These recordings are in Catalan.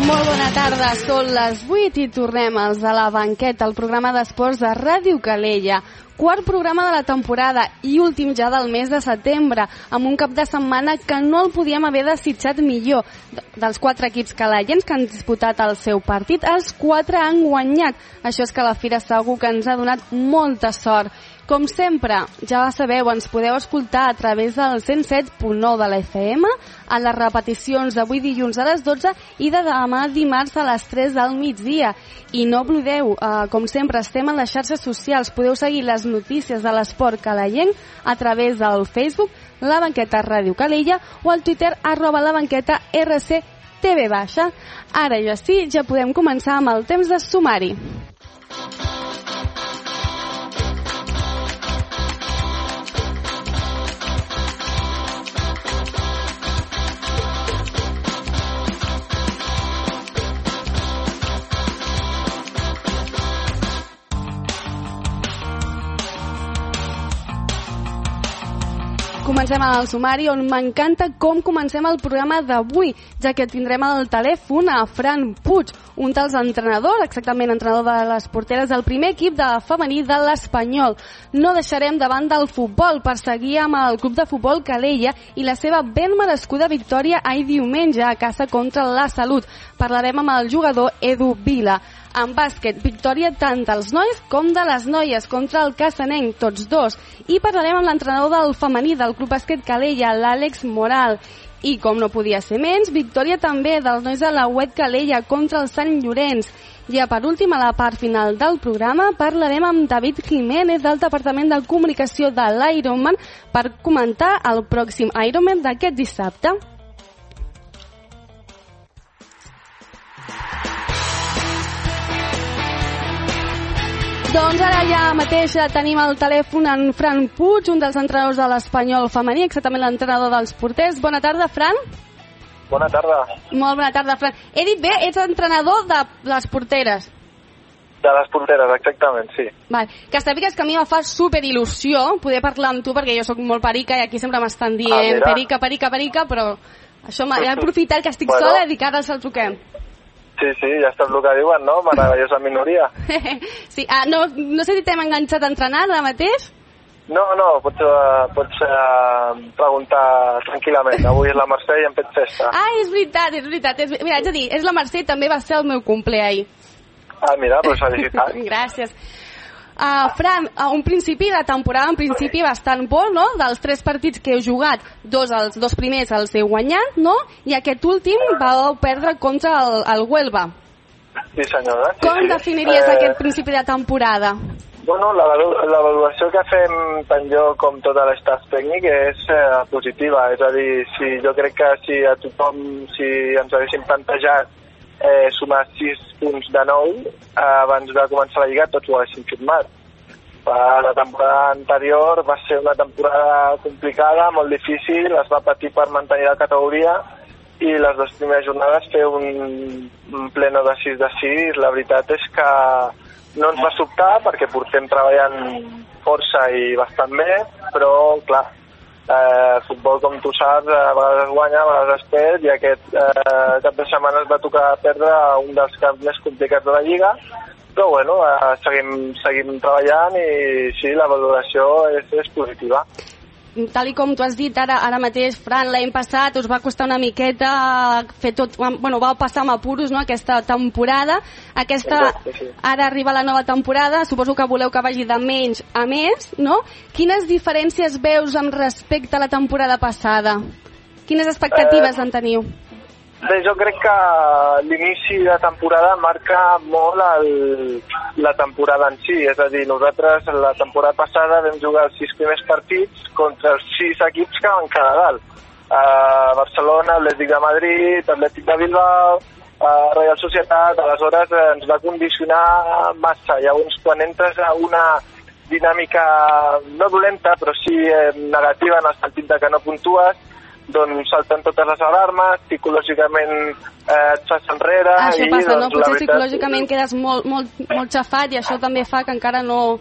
Molt bona tarda, són les 8 i tornem als de la banqueta, el programa d'esports de Ràdio Calella. Quart programa de la temporada i últim ja del mes de setembre, amb un cap de setmana que no el podíem haver desitjat millor. Dels 4 equips calellencs que han disputat el seu partit, els 4 han guanyat. Això és que la Fira segur que ens ha donat molta sort. Com sempre, ja ho sabeu, ens podeu escoltar a través del 107.9 de la FM, a les repeticions d'avui dilluns a les 12 i de demà dimarts a les 3 del migdia. I no oblideu, com sempre, estem a les xarxes socials. Podeu seguir les notícies de l'esport calellenc a través del Facebook, La Banqueta Ràdio Calella, o al Twitter, @labanqueta_rctv. Ara ja sí, ja podem començar amb el temps de sumari. Comencem amb el sumari, on m'encanta com comencem el programa d'avui, ja que tindrem al telèfon a Fran Puig, un dels entrenadors, exactament entrenador de les porteres del primer equip de femení de l'Espanyol. No deixarem davant del futbol per seguir amb el club de futbol Calella i la seva ben merescuda victòria ahir diumenge a casa contra la Salut. Parlarem amb el jugador Edu Vila. En bàsquet, victòria tant dels nois com de les noies contra el Cassanenc, tots dos. I parlarem amb l'entrenador del femení del Club Bàsquet Calella, l'Àlex Moral. I, com no podia ser menys, victòria també dels nois de la UET Calella contra el Sant Llorenç. I per últim, a la part final del programa, parlarem amb David Jiménez del Departament de Comunicació de l'Ironman per comentar el pròxim Ironman d'aquest dissabte. Doncs ara ja mateix tenim al telèfon en Fran Puig, un dels entrenadors de l'Espanyol femení, exactament l'entrenador dels porters. Bona tarda, Fran. Bona tarda. Molt bona tarda, Fran. He dit bé, ets entrenador de les porteres. De les porteres, exactament, sí. Val. Que sàpigues que a mi em fa superil·lusió poder parlar amb tu, perquè jo sóc molt perica i aquí sempre m'estan dient perica, però això he aprofitat que estic sola i dic ara se'l truquem. Sí, ja saps el que diuen, no? Meravellosa minoria. Sí, no sé si t'hem enganxat a entrenar ara mateix? No, pots preguntar tranquil·lament. Avui és la Mercè i hem fet festa. És veritat. Mira, haig de dir, és la Mercè i també va ser el meu cumple ahir. Mira, doncs felicitats. Gràcies. Fran, un principi de temporada bastant bo, no? Dels 3 partits que heu jugat, els 2 primers els heu guanyat, no? I aquest últim vau perdre contra el Huelva. Sí, senyora. Com definiries aquest principi de temporada? Bueno, l'avaluació que fem tant jo com tot l'estaf tècnic és positiva, és a dir, jo crec que si a tothom, si ens haguéssim plantejat sumar 6 punts de 9 abans de començar la Lliga, tots ho haguéssim firmat. La temporada anterior va ser una temporada complicada, molt difícil, es va patir per mantenir la categoria i les 2 primeres jornades fer un pleno de 6 de 6, la veritat és que no ens va sobtar perquè portem treballant força i bastant bé, però clar, futbol, com tu saps, a vegades es guanya, a vegades es perd, i aquest cap de setmana es va tocar perdre un dels camps més complicats de la Lliga, però bueno, seguim treballant i sí, la valoració és positiva. Tal com tu has dit ara mateix, Fran, l'any passat us va costar una miqueta fer tot, vau passar amb apuros, no?, aquesta temporada. Exacte, sí. Ara arriba la nova temporada, suposo que voleu que vagi de menys a més, no? Quines diferències veus amb respecte a la temporada passada? Quines expectatives en teniu? Bé, jo crec que l'inici de temporada marca molt la temporada en si, és a dir, nosaltres la temporada passada vam jugar els 6 primers partits contra els 6 equips que van quedar dalt. Barcelona, Atlètic de Madrid, Atlètic de Bilbao, Real Societat, aleshores ens va condicionar massa. Llavors, quan entres a una dinàmica no dolenta, però sí negativa en el sentit de que no puntues, doncs salten totes les alarmes, psicològicament et fas enrere. Això passa, no? Potser psicològicament quedes molt xafat i això també fa que encara no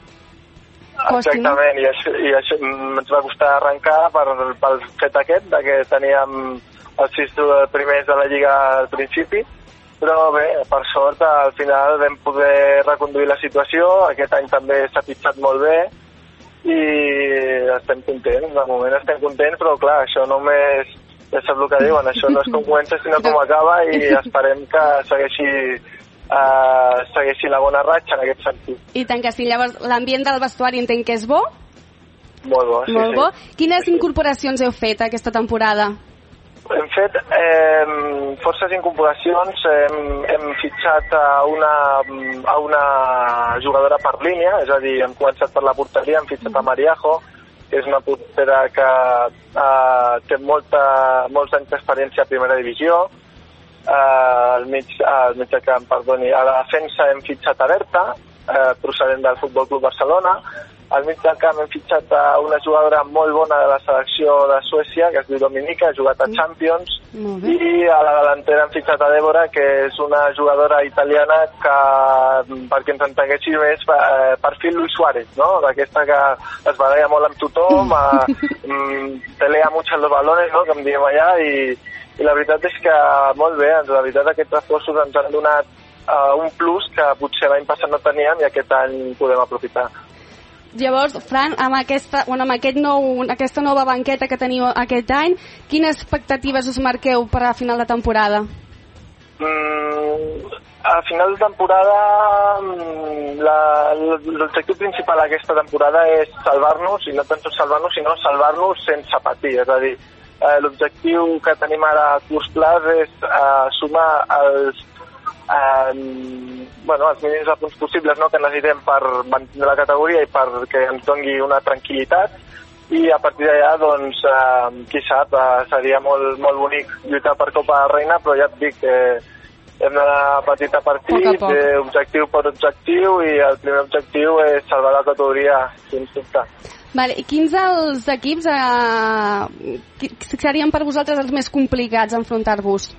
costi. Exactament, i això ens va costar arrencar pel fet aquest, que teníem els 6 primers de la Lliga al principi, Però bé, per sort, al final vam poder reconduir la situació, aquest any també s'ha pitjat molt bé, i estem contents, de moment estem contents, però clar, això només, ja sap el que diuen, això no és com comença sinó com acaba, i esperem que segueixi la bona ratxa en aquest sentit. I tant que sí. Llavors, l'ambient del vestuari entenc que és bo? Molt bo, sí. Molt bo. Quines incorporacions heu fet aquesta temporada? Hem fet forces incorporacions, hem fitxat a una jugadora per línia, és a dir, hem començat per la porteria, hem fitxat a Mariajo, que és una portera que té molts anys d'experiència a primera divisió. Al mig de camp, perdoni, a la defensa hem fitxat a Berta, procedent del Futbol Club Barcelona. Al mig del camp hem fitxat a una jugadora molt bona de la selecció de Suècia, que es diu Dominica, ha jugat a Champions, i a la delantera hem fitxat a Débora, que és una jugadora italiana que, perquè ens entenguéssim, és perfil Luis Suárez, no? D'aquesta que es baralla molt amb tothom, pelea mucho los balones, no? Que em diem allà, i la veritat és que molt bé, la veritat aquests reforços ens han donat un plus que potser l'any passat no teníem i aquest any podem aprofitar. Llavors, Fran, amb aquesta nova banqueta que teniu aquest any, quines expectatives us marqueu per a final de temporada? A final de temporada l'objectiu principal d'aquesta temporada és salvar-nos, i no tant salvar-nos, sinó salvar-nos sense patir. És a dir, l'objectiu que tenim ara a curs clars és sumar els mínims de punts possibles, no?, que necessitem per mantenir la categoria i perquè ens doni una tranquil·litat, i a partir d'allà, doncs, qui sap, seria molt, molt bonic lluitar per Copa de Reina, però ja et dic que hem d'anar petit a partit, objectiu per objectiu, i el primer objectiu és salvar la categoria, sens dubte. Vale, i quins els equips serien per vosaltres els més complicats a enfrontar-vos?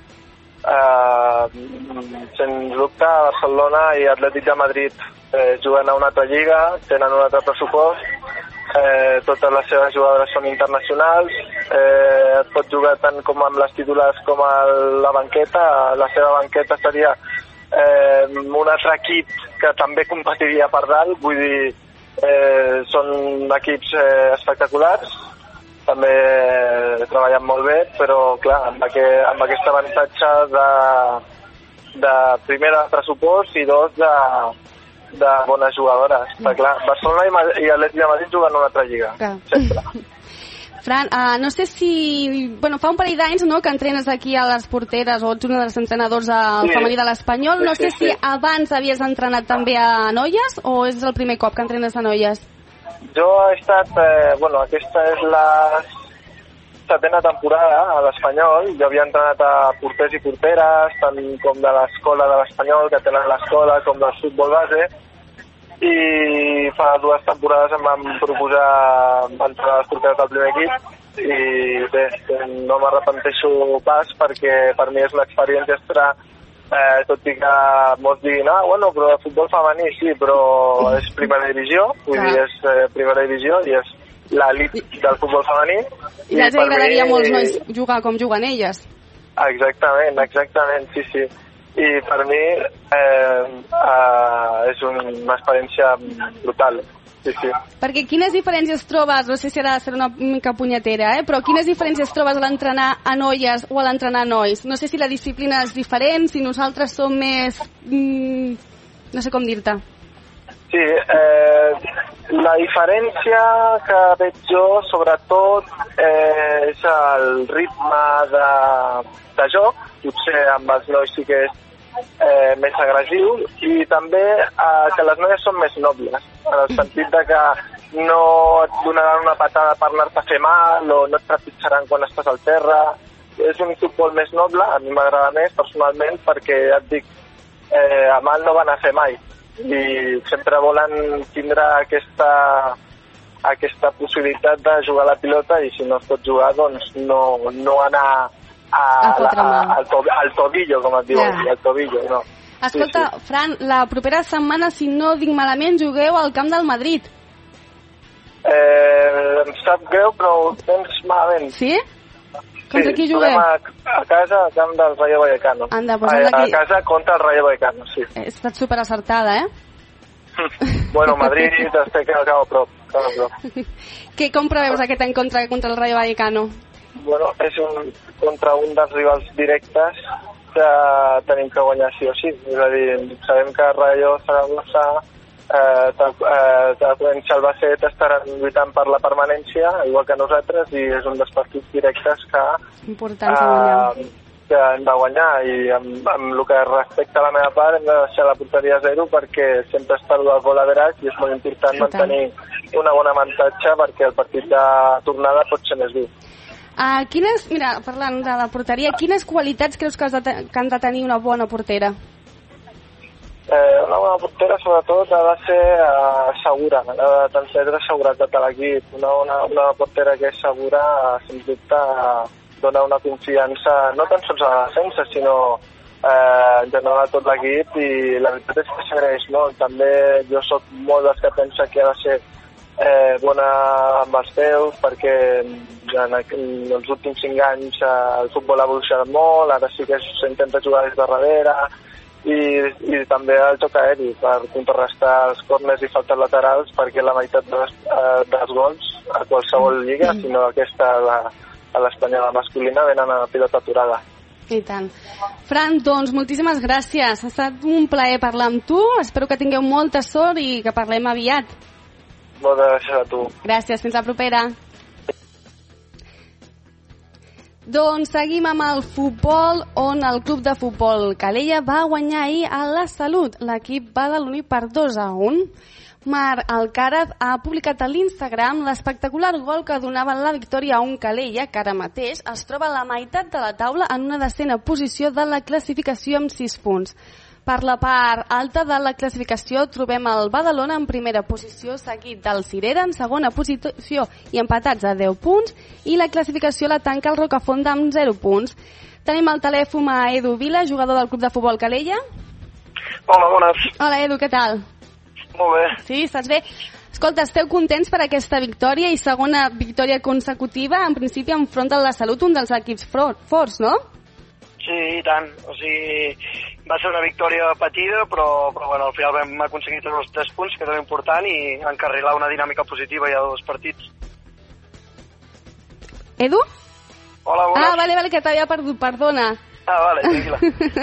Sens dubte, Barcelona i Atlètic de Madrid juguen a una altra lliga, tenen un altre pressupost, totes les seves jugadores són internacionals, et pot jugar tant com amb les titulars com a la banqueta. La seva banqueta seria un altre equip que també competiria per dalt, vull dir, són equips espectaculars, també treballen molt bé, però clar, amb aquest avantatge de primera pressupost i dos de bones jugadores. Però clar, Barcelona i Atlètic de Madrid juguen una altra lliga, sempre. Fran, no sé si... fa un parell d'anys, no?, que entrenes aquí a les porteres, o ets un dels entrenadors al femení de l'Espanyol. No sé si abans havies entrenat també a noies, o és el primer cop que entrenes a noies? Jo he estat, aquesta és la 7ª temporada a l'Espanyol. Jo havia entrenat a porters i porteres, tant com de l'escola de l'Espanyol, que tenen l'escola, com del futbol base, i fa 2 temporades em van proposar entrenar les porteres del primer equip, i bé, no m'arrepenteixo pas, perquè per mi és una experiència extra. Tot i que molts diguin, però el futbol femení sí, però és primera divisió, vull dir, és primera divisió i és l'elit del futbol femení. I ja els agradaria a molts nois jugar com juguen elles. Exactament, sí. I per mi és una experiència brutal. Sí. Perquè quines diferències trobes, no sé si ha de ser una mica punyetera, però quines diferències trobes a l'entrenar a noies o a l'entrenar a nois? No sé si la disciplina és diferent, si nosaltres som més... no sé com dir-te. Sí, la diferència que veig jo, sobretot, és el ritme de joc. Potser amb els nois sí que és més agressiu, i també que les noies són més nobles, en el sentit de que no et donaran una patada per anar-te a fer mal, o no et trepitjaran quan estàs al terra. És un futbol més noble, a mi m'agrada més personalment, perquè ja et dic, a mal no van a fer mai, i sempre volen tindre aquesta possibilitat de jugar a la pilota, i si no es pot jugar, doncs no anar al tobillo, com et diuen, al tobillo, no. Escolta, sí. Fran, la propera setmana, si no dic malament, jugueu al camp del Madrid. Em sap greu, però ho tens malament. Sí? Contra qui jugueu? A casa, al camp del Rayo Vallecano. Anda, doncs a casa contra el Rayo Vallecano, sí. He estat superacertada, Bueno, Madrid estic acaba a prop. Com preveus aquest encontre contra el Rayo Vallecano? Bueno, és contra un dels rivals directes que tenim que guanyar sí o sí. És a dir, sabem que Rayo, Zaragoza, Albacete estaran lluitant per la permanència, igual que nosaltres, i és un dels partits directes que hem de guanyar. I amb el que respecta a la meva part hem de deixar la porteria a 0 perquè sempre es parla del gol average i és molt important mantenir una bona avantatge perquè el partit de tornada pot ser més dur. Mira, parlant de la porteria, quines qualitats creus que han de tenir una bona portera? Una bona portera sobretot ha de ser segura, ha de transmetre seguretat a l'equip. Una portera que és segura, sens dubte, dona una confiança no tan sols a la defensa, sinó en general a tot l'equip, i la veritat és que s'agraeix molt. També jo soc molt dels que pensa que ha de ser bona amb els peus, perquè en els últims 5 anys el futbol ha evolucionat molt, ara sí que s'intenta jugar des de darrere, i també el joc aeri per contrarrestar els córners i faltes laterals, perquè la meitat dels gols a qualsevol lliga, sinó aquesta a l'espanyola masculina, venen a la pilota aturada. I tant. Fran, doncs moltíssimes gràcies, ha estat un plaer parlar amb tu, espero que tingueu molta sort i que parlem aviat. Moltes gràcies a tu. Gràcies, fins la propera. Doncs seguim amb el futbol, on el club de futbol Calella va guanyar ahir a la Salut. L'equip badaloní per 2-1. Marc Alcaraz ha publicat a l'Instagram l'espectacular gol que donava la victòria a un Calella que ara mateix es troba a la meitat de la taula en una desena posició de la classificació amb 6 punts. Per la part alta de la classificació trobem el Badalona en primera posició, seguit del Cirera en segona posició i empatats a 10 punts, i la classificació la tanca el Rocafonda amb 0 punts. Tenim al telèfon a Edu Vila, jugador del club de futbol Calella. Hola, bones. Hola, Edu, què tal? Molt bé. Sí, estàs bé? Escolta, esteu contents per aquesta victòria i segona victòria consecutiva, en principi enfront de la Salut, un dels equips forts, no? Sí, i tant. O sigui, va ser una victòria patida, però bueno, al final vam aconseguir tots els 3 punts, que era important, i encarrilar una dinàmica positiva ja de 2 partits. Edu? Hola, bones. Vale, que t'havia perdut, perdona. Vale, tranquil·la.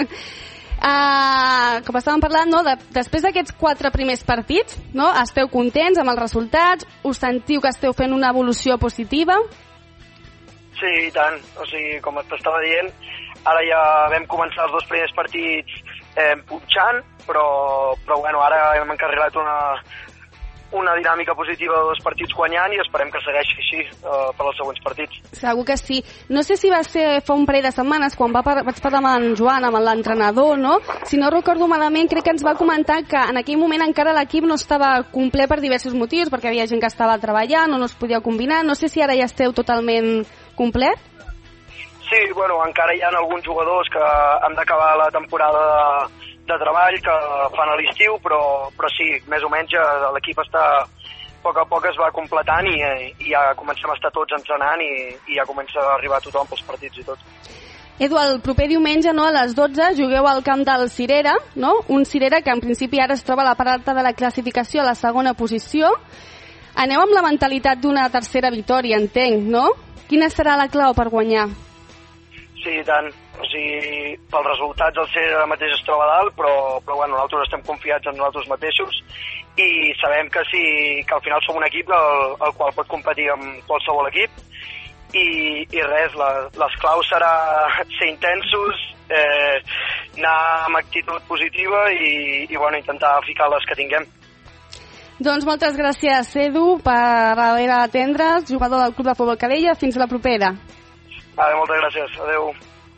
Com estàvem parlant, no? Després d'aquests 4 primers partits, no? Esteu contents amb els resultats? Us sentiu que esteu fent una evolució positiva? Sí, i tant. O sigui, com t'estava dient, ara ja vam començar els 2 primers partits punxant, però bueno, ara hem encarrilat una dinàmica positiva de 2 partits guanyant i esperem que segueixi així per als següents partits. Segur que sí. No sé si va ser fa un parell de setmanes quan vaig parlar amb en Joan, amb l'entrenador, no? Si no recordo malament, crec que ens va comentar que en aquell moment encara l'equip no estava complet per diversos motius, perquè havia gent que estava treballant o no es podia combinar. No sé si ara ja esteu totalment complet? Sí, bueno, encara hi ha alguns jugadors que han d'acabar la temporada de treball que fan a l'estiu, però sí, més o menys l'equip està a poc es va completant i ja comencem a estar tots entrenant i ja comença a arribar tothom pels partits i tot. Edu, el proper diumenge, no, a les 12, jugueu al camp del Cirera, no? Un Cirera que en principi ara es troba a la part alta de la classificació, a la segona posició. Aneu amb la mentalitat d'una tercera victòria, entenc, no? Quina serà la clau per guanyar? Sí, i tant. O sigui, pels resultats el Cirera ara mateix es troba dalt, però bueno, nosaltres estem confiats en nosaltres mateixos i sabem que al final som un equip el qual pot competir amb qualsevol equip i res, les claus serà ser intensos, anar amb actitud positiva i bueno, intentar ficar les que tinguem. Doncs moltes gràcies, Edu, per haver d'atendre's, jugador del Club de Futbol Calella. Fins la propera. Vale, moltes gràcies. Adéu.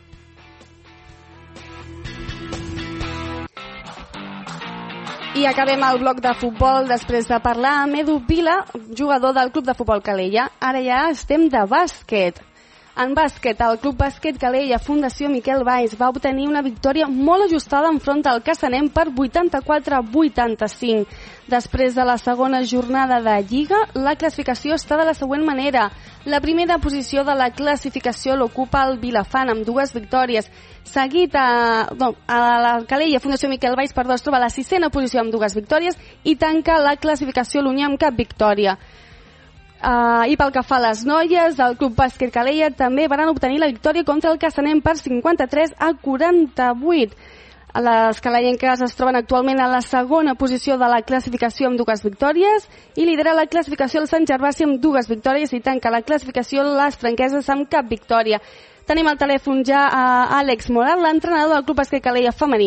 I acabem el bloc de futbol després de parlar amb Edu Vila, jugador del Club de Futbol Calella. Ara ja estem de bàsquet. En bàsquet, el Club Bàsquet Calella Fundació Miquel Valls va obtenir una victòria molt ajustada enfront del Cassanem per 84-85. Després de la segona jornada de Lliga, la classificació està de la següent manera. La primera posició de la classificació l'ocupa el Vilafant amb 2 victòries. Seguit a la Calella Fundació Miquel Valls, es troba a la 6a posició amb 2 victòries i tanca la classificació l'Unió amb cap victòria. I pel que fa a les noies, el Club Bàsquet Calella també van obtenir la victòria contra el Cassanem per 53-48. Les calellenques es troben actualment a la segona posició de la classificació amb 2 victòries i lidera la classificació el Sant Gervasi amb 2 victòries i tanca la classificació les franqueses amb cap victòria. Tenim al telèfon ja a Àlex Moral, l'entrenador del Club Bàsquet Calella femení.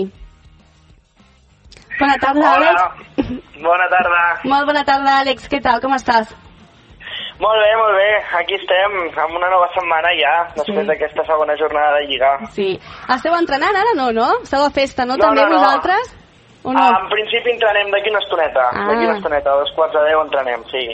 Bona tarda, Àlex. Bona tarda. Molt bona tarda, Àlex. Què tal? Com estàs? Molt bé. Aquí estem, amb una nova setmana ja, després d'aquesta segona jornada de Lliga. Sí. Esteu entrenant ara, no? Esteu a festa, no? També vosaltres? O no? En principi entrenem d'aquí una estoneta. D'aquí una estoneta, a 9:45 entrenem, sí.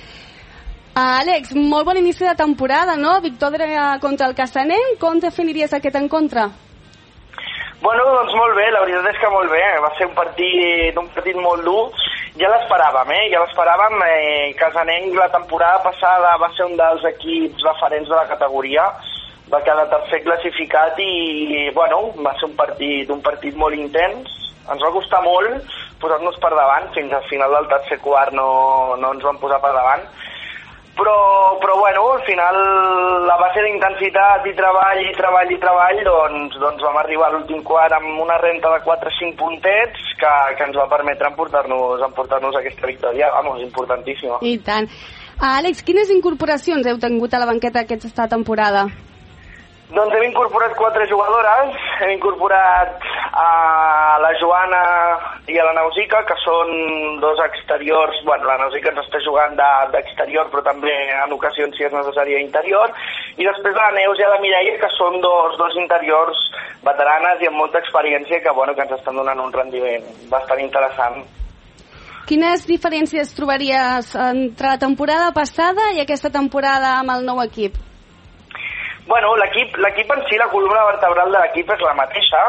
Àlex, molt bon inici de temporada, no? Victòria contra el Cassanem. Com definiries aquest encontre? Bueno, doncs molt bé, la veritat és que molt bé. Va ser un partit molt dur. Ja l'esperàvem, Cassanenc la temporada passada va ser un dels equips referents de la categoria, va quedar tercer classificat i bueno, va ser un partit molt intens. Ens va costar molt posar-nos per davant, fins al final del tercer quart no ens van posar per davant. Però bueno, al final, la base d'intensitat i treball, doncs vam arribar a l'últim quart amb una renta de 4-5 puntets que ens va permetre emportar-nos aquesta victòria, importantíssima. I tant. Àlex, quines incorporacions heu tingut a la banqueta aquesta temporada? Doncs hem incorporat 4 jugadores, hem incorporat a la Joana i a la Nausica, que són 2 exteriors. Bueno, la Nausica ens està jugant d'exterior, però també en ocasions, si és necessari, interior. I després la Neus i la Mireia, que són dos interiors veteranes i amb molta experiència que ens estan donant un rendiment bastant interessant. Quines diferències trobaries entre la temporada passada i aquesta temporada amb el nou equip? Bueno, l'equip en si, la columna vertebral de l'equip és la mateixa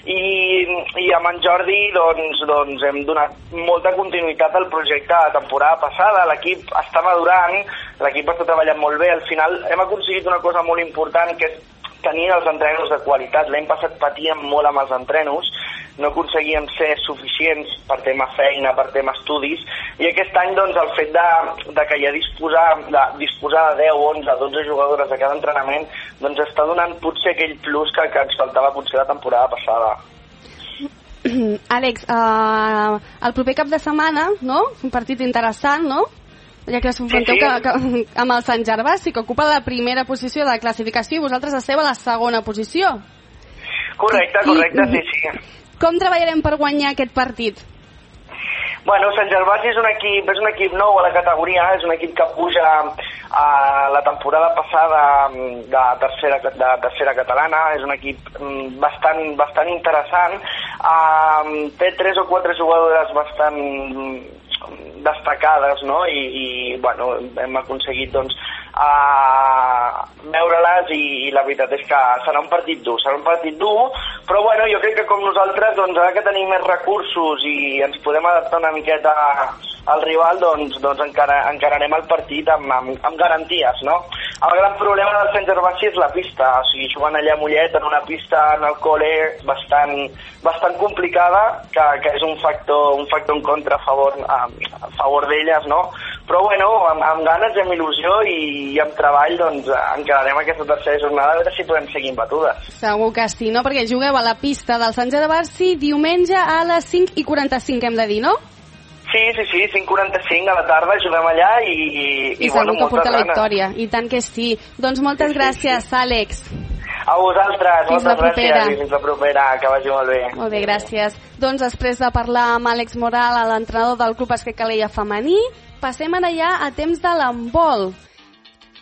i amb en Jordi doncs hem donat molta continuïtat al projecte de la temporada passada. L'equip està madurant, l'equip està treballant molt bé. Al final hem aconseguit una cosa molt important, que és tenir els entrenos de qualitat. L'any passat patíem molt amb els entrenos, no aconseguíem ser suficients per tema feina, per tema estudis, i aquest any doncs el fet de que ja disposar de 10, 11, 12 jugadores a cada entrenament doncs està donant potser aquell plus que ens faltava potser la temporada passada. Àlex, el proper cap de setmana, no? Un partit interessant, no? Ja que us enfronteu amb el Sant Gervasi, que ocupa la primera posició de la classificació i vosaltres esteu a la segona posició. Correcte, sí. Com treballarem per guanyar aquest partit? Bueno, Sant Gervasi és un equip nou a la categoria, és un equip que puja a la temporada passada de tercera catalana, és un equip bastant interessant, té 3 o 4 jugadores bastant destacades, no? I bueno, hem aconseguit doncs veure-les i la veritat és que serà un partit dur, però bueno, jo crec que com nosaltres, doncs ara que tenim més recursos i ens podem adaptar una miqueta al rival, doncs encararem el partit amb garanties, no? El gran problema del Sant Gervasi és la pista, o sigui, jugant allà a Mollet en una pista en el col·le bastant complicada, que és un factor en contra a favor d'elles, no? Però bueno, amb ganes i amb il·lusió i amb treball, doncs encararem aquesta tercera jornada a veure si podem seguir amb batudes. Segur que sí, no? Perquè jugueu a la pista del Sant Gervasi diumenge a les 5:45, hem de dir, no? Sí, 5:45 a la tarda, juguem allà i segur que porta la victòria, i tant que sí. Doncs moltes gràcies, Àlex. A vosaltres, moltes gràcies i fins la propera, que vagi molt bé. Molt bé, gràcies. Doncs després de parlar amb Àlex Moral, l'entrenador del Club Bàsquet Calella femení, passem ara ja a temps de l'handbol.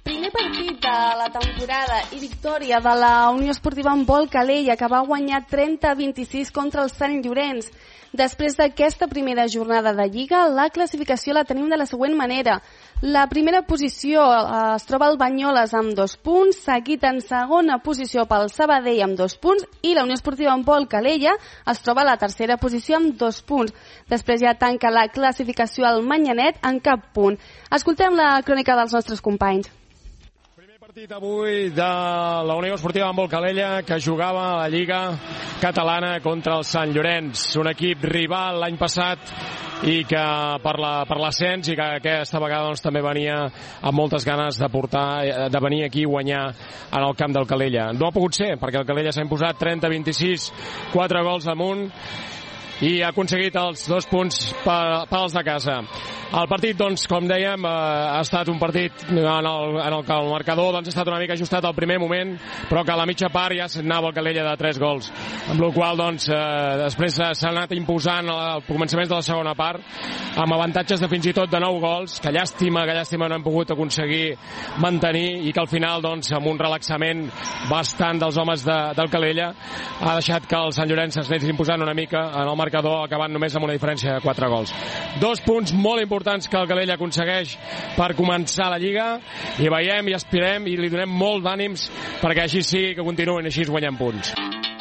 Primer partit de la temporada i victòria de la Unió Esportiva Handbol Calella, que va guanyar 30-26 contra el Sant Llorenç. Després d'aquesta primera jornada de Lliga, la classificació la tenim de la següent manera. La primera posició es troba el Banyoles amb 2 punts, seguit en segona posició pel Sabadell amb 2 punts i la Unió Esportiva Handbol Calella es troba a la tercera posició amb 2 punts. Després ja tanca la classificació el Manyanet en cap punt. Escoltem la crònica dels nostres companys. Partit avui de la Unió Esportiva Handbol Calella, que jugava a la Lliga Catalana contra el Sant Llorenç, un equip rival l'any passat i que per l'ascens i que aquesta vegada doncs, també venia amb moltes ganes de venir aquí i guanyar en el camp del Calella. No ha pogut ser, perquè el Calella s'ha imposat 30-26, 4 gols amunt, i ha aconseguit els 2 punts pels de casa. El partit, doncs, com dèiem, ha estat un partit en el que el marcador doncs, ha estat una mica ajustat al primer moment, però que a la mitja part ja s'anava el Calella de 3 gols, amb la qual doncs, després s'ha anat imposant al començament de la segona part, amb avantatges de fins i tot de 9 gols, que llàstima no hem pogut aconseguir mantenir, i que al final, doncs, amb un relaxament bastant dels homes del Calella, ha deixat que el Sant Llorenç s'anés imposant una mica en el marcador, acabant només amb una diferència de 4 gols. 2 punts molt importants que el Calella aconsegueix per començar la Lliga, i veiem i aspirem i li donem molt d'ànims perquè així sí que continuïn així guanyant punts.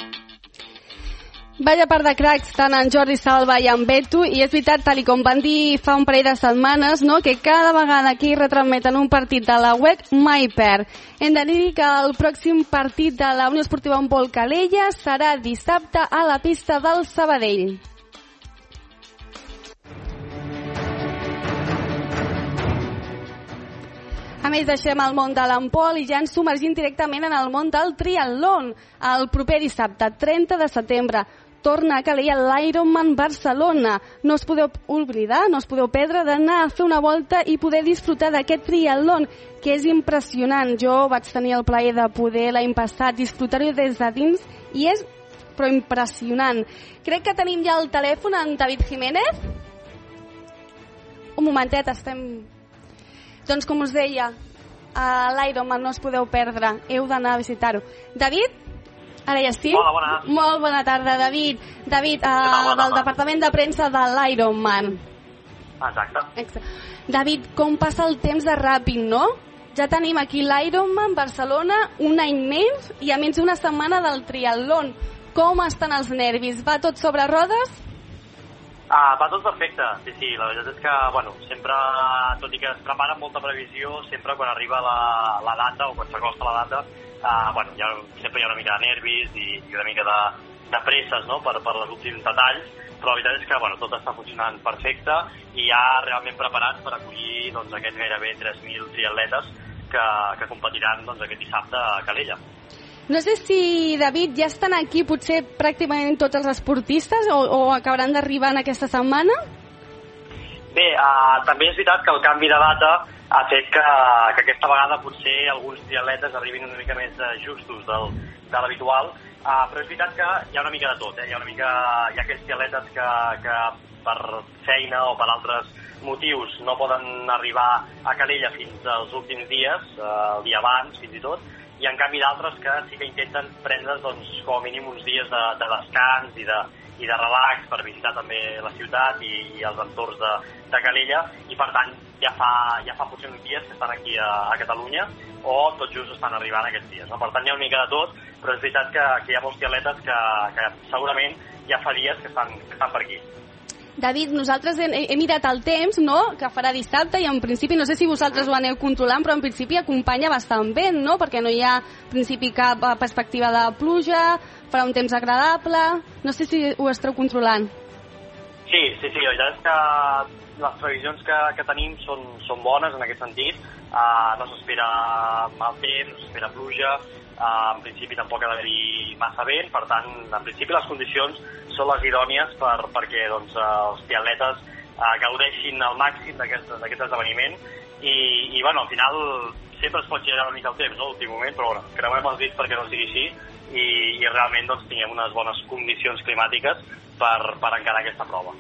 Vaya part de cracs, tant en Jordi Salva i en Beto, i és veritat, tal com van dir fa un parell de setmanes, no? Que cada vegada que hi retransmeten un partit de la web mai perd. Hem de dir que el pròxim partit de la Unió Esportiva Handbol Calella serà dissabte a la pista del Sabadell. A més, deixem el món de l'handbol i ja ens submergim directament en el món del triatlon. El proper dissabte, 30 de setembre, torna a Calella l'Ironman Barcelona. No us podeu oblidar, no us podeu perdre d'anar a fer una volta i poder disfrutar d'aquest triatlon, que és impressionant. Jo vaig tenir el plaer de poder l'any passat disfrutar-ho des de dins i és però impressionant. Crec que tenim ja al telèfon en David Jiménez. Un momentet, estem... Doncs com us deia, a l'Ironman no us podeu perdre, heu d'anar a visitar-ho. David? Ara ja sí? Hola, bona. Molt bona tarda, David. David, del departament de premsa de l'Ironman. Exacte. David, com passa el temps de ràpid, no? Ja tenim aquí l'Ironman Barcelona, un any més, i a menys una setmana del triatlon. Com estan els nervis? Va tot sobre rodes? Va tot perfecte, sí, la veritat és que, bueno, sempre, tot i que es prepara amb molta previsió, sempre quan arriba la data o quan s'acosta la data, bueno, sempre hi ha una mica de nervis i una mica de presses, no?, per els últims detalls, però la veritat és que, bueno, tot està funcionant perfecte i ja realment preparats per acollir, doncs, aquests gairebé 3.000 triatletes que competiran, doncs, aquest dissabte a Calella. No sé si, David, ja estan aquí potser pràcticament tots els esportistes o acabaran d'arribar en aquesta setmana? Bé, també és veritat que el canvi de data ha fet que aquesta vegada potser alguns triatletes arribin una mica més justos de l'habitual, però és veritat que hi ha una mica de tot, hi ha aquells triatletes que per feina o per altres motius no poden arribar a Calella fins als últims dies, el dia abans fins i tot, i en canvi d'altres que sí que intenten prendre, doncs, com a mínim uns dies de descans i de relax per visitar també la ciutat i els entorns de Calella, i per tant ja fa potser uns dies que estan aquí a Catalunya o tot just estan arribant aquests dies, no? Per tant hi ha una mica de tot, però és veritat que hi ha molts triatletes que segurament ja fa dies que estan per aquí. David, nosaltres hem mirat el temps, no?, que farà dissabte, i en principi, no sé si vosaltres ho aneu controlant, però en principi acompanya bastant bé, no?, perquè no hi ha en principi cap perspectiva de pluja, farà un temps agradable, no sé si ho esteu controlant. Sí, la veritat és que les previsions que tenim són bones en aquest sentit, no s'espera mal temps, no s'espera pluja, en principi tampoc ha d'haver-hi massa vent, per tant, en principi les condicions són les idònies perquè doncs, els triatletes gaudeixin al màxim d'aquest esdeveniment i bueno, al final sempre es pot girar una mica el temps, no?, l'últim moment, però bueno, creuem els dits perquè no sigui així i realment doncs, tinguem unes bones condicions climàtiques per encarar aquesta prova.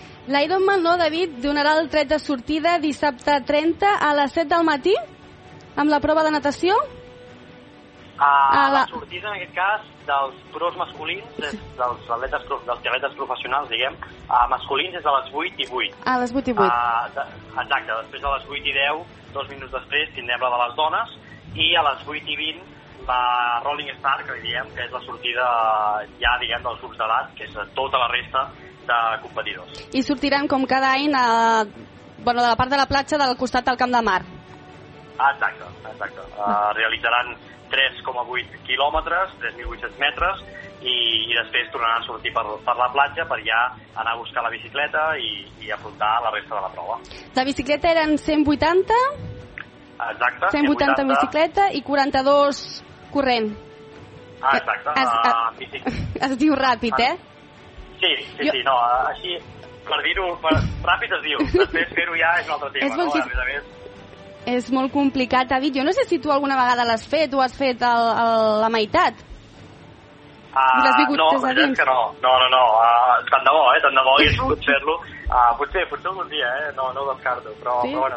L'Ironman, no, David, donarà el tret de sortida dissabte 30 a les 7 del matí? amb la prova de natació? La sortida, en aquest cas, dels pros masculins, dels atletes professionals, diguem, masculins és a les 8 i 8. A les 8 i 8. Exacte, després a les 8 i 10, 2 minuts després, tindrem la de les dones, i a les 8 i 20, la Rolling Star, que diem que és la sortida ja, diguem, dels grups d'edat, que és tota la resta de competidors. I sortiran com cada any de la part de la platja del costat del Camp de Mar. Exacte. Realitzaran 3,8 quilòmetres, 3.800 metres, i després tornaran a sortir per la platja per ja anar a buscar la bicicleta i afrontar la resta de la prova. La bicicleta eren 180? Exacte. 180 en bicicleta i 42 corrent. Exacte. Es diu ràpid, eh? Sí, no, així, per dir-ho, ràpid es diu, després fer-ho ja és un altre tema, no? A més, és molt complicat, David. Jo no sé si tu alguna vegada l'has fet o has fet la meitat. No, la veritat és que no. Tant de bo hagués pogut fer-lo. Potser algun dia, no ho descarto. Però bueno,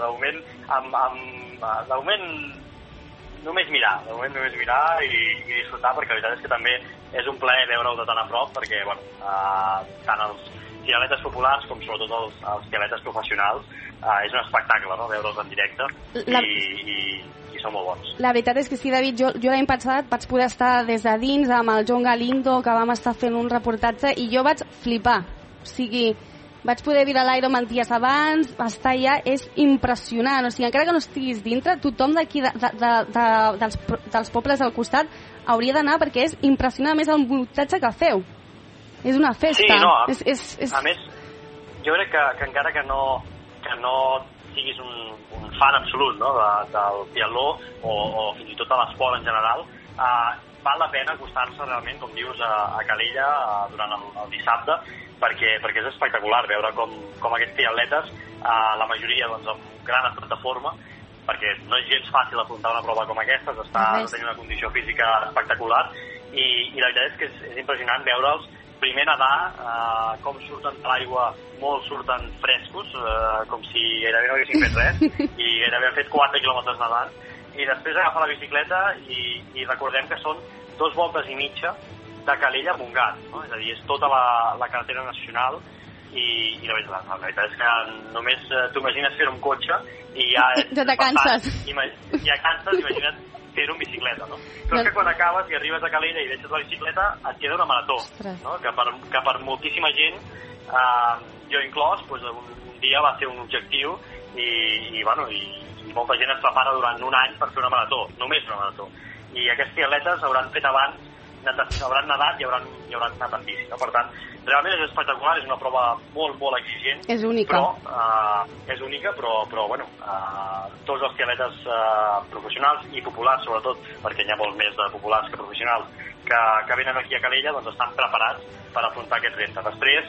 de moment només mirar i disfrutar, perquè la veritat és que també és un plaer veure-ho de tan a prop, perquè bueno, tant els triatletes populars com sobretot els triatletes professionals és un espectacle, no?, veure'ls en directe i són molt bons. La veritat és que sí, David, jo l'any passat vaig poder estar des de dins amb el John Galindo, que vam estar fent un reportatge, i jo vaig flipar. O sigui, vaig poder dir a l'Ironman dies abans, estar allà, és impressionant. O sigui, encara que no estiguis dintre, tothom d'aquí dels pobles al costat hauria d'anar, perquè és impressionant, més el muntatge que feu. És una festa. Sí, no, a més, jo crec que encara que no siguis un fan absolut, no?, del triatló o fins i tot de l'esport en general, val la pena acostar-se realment, com dius, a Calella durant el dissabte, perquè és espectacular veure com aquests triatletes, la majoria doncs, amb gran estat de forma, perquè no és gens fàcil afrontar una prova com aquesta, tenir una condició física espectacular, i la veritat és que és impressionant veure'ls primer nedar, com surten de l'aigua, molts surten frescos, com si gairebé no haguessin fet res, i gairebé han fet 4 quilòmetres nedant, i després agafar la bicicleta i recordem que són 2 voltes i mitja de Calella a Montgat, no? És a dir, és tota la carretera nacional, i la veritat és que només t'ho imagines fer un cotxe i ja te canses. Ja canses, imagina't fer-ho en bicicleta, no? Però és que quan acabes i arribes a Calella i deixes la bicicleta et queda una marató, no? Que per moltíssima gent, jo inclòs, doncs un dia va ser un objectiu i molta gent es prepara durant un any per fer una marató, només una marató. I aquests atletes hauran fet abans, hauran nedat i hauran anat amb bici, no? Per tant, realment és espectacular, és una prova molt, molt exigent. És única. Però bueno, tots els atletes professionals i populars, sobretot, perquè hi ha molts més de populars que professionals, que venen aquí a Calella, doncs estan preparats per afrontar aquest repte. Després,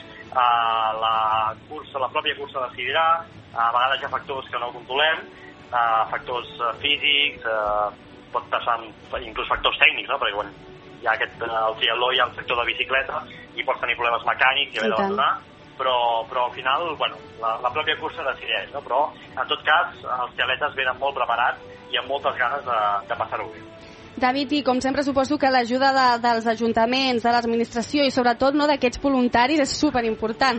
la pròpia cursa decidirà, a vegades hi ha factors que no controlem, factors físics, pot passar inclús factors tècnics, no? Perquè quan hi ha el triatló, hi ha el sector de bicicleta i pots tenir problemes mecànics i haver d'abandonar, però al final, bueno, la pròpia cursa decideix, no? Però en tot cas els triatletes venen molt preparats i amb moltes ganes de passar-ho bé. David, i com sempre suposo que l'ajuda dels ajuntaments, de l'administració i sobretot d'aquests voluntaris és superimportant.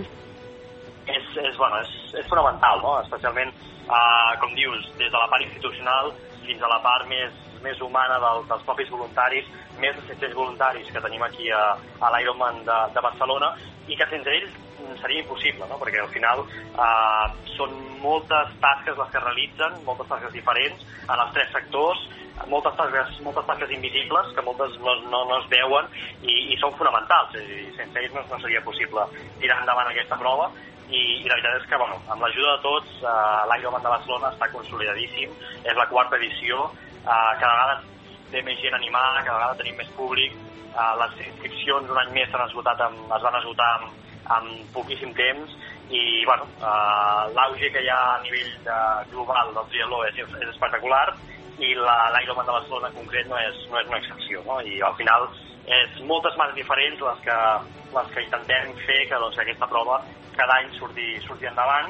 És fonamental, no? Especialment, com dius, des de la part institucional fins a la part més humana dels propis voluntaris, més de 700 voluntaris que tenim aquí a l'Ironman de Barcelona, i que sense ells seria impossible, no? Perquè al final són moltes tasques les que realitzen, moltes tasques diferents en els 3 sectors, moltes tasques invisibles que moltes no es veuen i són fonamentals, i sense ells no seria possible tirar endavant aquesta prova. I la veritat és que, bueno, amb l'ajuda de tots, l'Ironman de Barcelona està consolidadíssim, és la 4ª edició, cada vegada té més gent animada, cada vegada tenim més públic, les inscripcions un any més es van esgotar amb poquíssim temps, i bueno, l'auge que hi ha a nivell global del triatló és espectacular, i l'Ironman de Barcelona en concret no és una excepció, no? I al final és moltes manes diferents les que intentem fer que doncs, aquesta prova cada any surti endavant,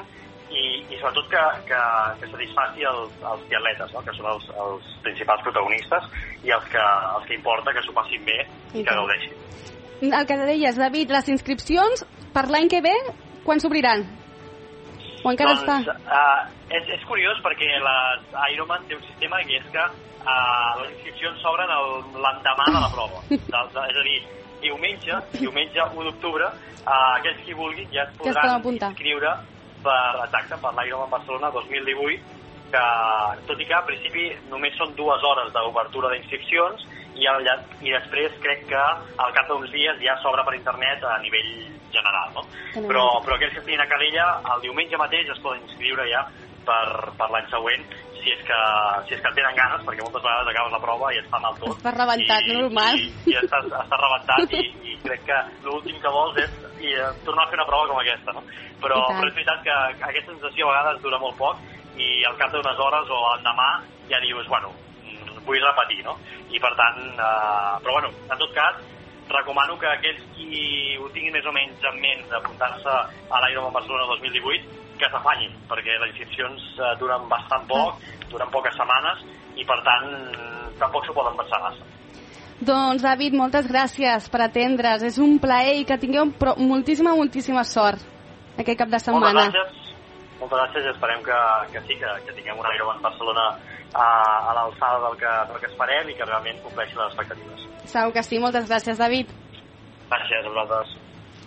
i sobretot que satisfaci els triatletes, no? Que són els principals protagonistes i els que importa que s'ho passin bé i que gaudeixin. El que deies, David, les inscripcions per l'any que ve, quan s'obriran? O encara està? És curiós perquè l'Ironman té un sistema que és que les inscripcions s'obren l'endemà de la prova. És a dir, diumenge 1 d'octubre, aquells qui vulguin ja es podran inscriure per l'Ironman Barcelona 2018, que tot i que a principi només són 2 hores d'obertura d'inscripcions i després crec que al cap d'uns dies ja s'obre per internet a nivell general, no? Però aquells que estiguin a Calella el diumenge mateix es poden inscriure ja per l'any següent, si és que tenen ganes, perquè moltes vegades acabes la prova i et fa mal tot. Estàs rebentat, normal. I estàs rebentat i crec que l'últim que vols és tornar a fer una prova com aquesta, no? Però és veritat que aquesta sensació a vegades dura molt poc i al cap d'unes hores o l'endemà ja dius, bueno, vull repetir, no? I per tant, però bueno, en tot cas, recomano que aquells qui ho tinguin més o menys en ment d'apuntar-se a l'Ironman Barcelona 2018 que s'afanyin, perquè les inscripcions duren bastant poc, duren poques setmanes i per tant tampoc s'ho poden pensar massa. Doncs David, moltes gràcies per atendre's, és un plaer i que tingueu moltíssima sort aquest cap de setmana. Moltes gràcies i esperem que sí, que tinguem un Ironman Barcelona a l'alçada del que esperem i que realment compleixi les expectatives. Segur que sí, moltes gràcies, David. Gràcies a vosaltres.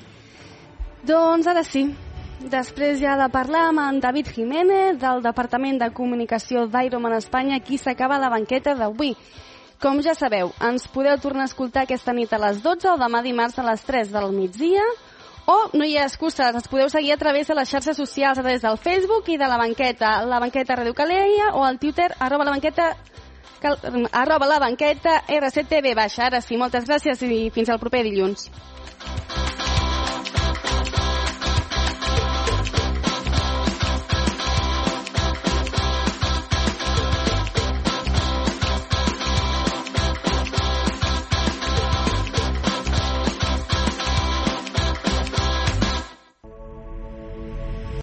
Doncs ara sí, després ja de parlar amb en David Jiménez del Departament de Comunicació d'Ironman Espanya, aquí s'acaba la banqueta d'avui. Com ja sabeu, ens podeu tornar a escoltar aquesta nit a les 12 o demà dimarts a les 3 del migdia. O no hi ha excuses, ens podeu seguir a través de les xarxes socials, a través del Facebook i de la banqueta Ràdio Calella o al Twitter @la banqueta RCTV. Ara sí, moltes gràcies i fins al proper dilluns.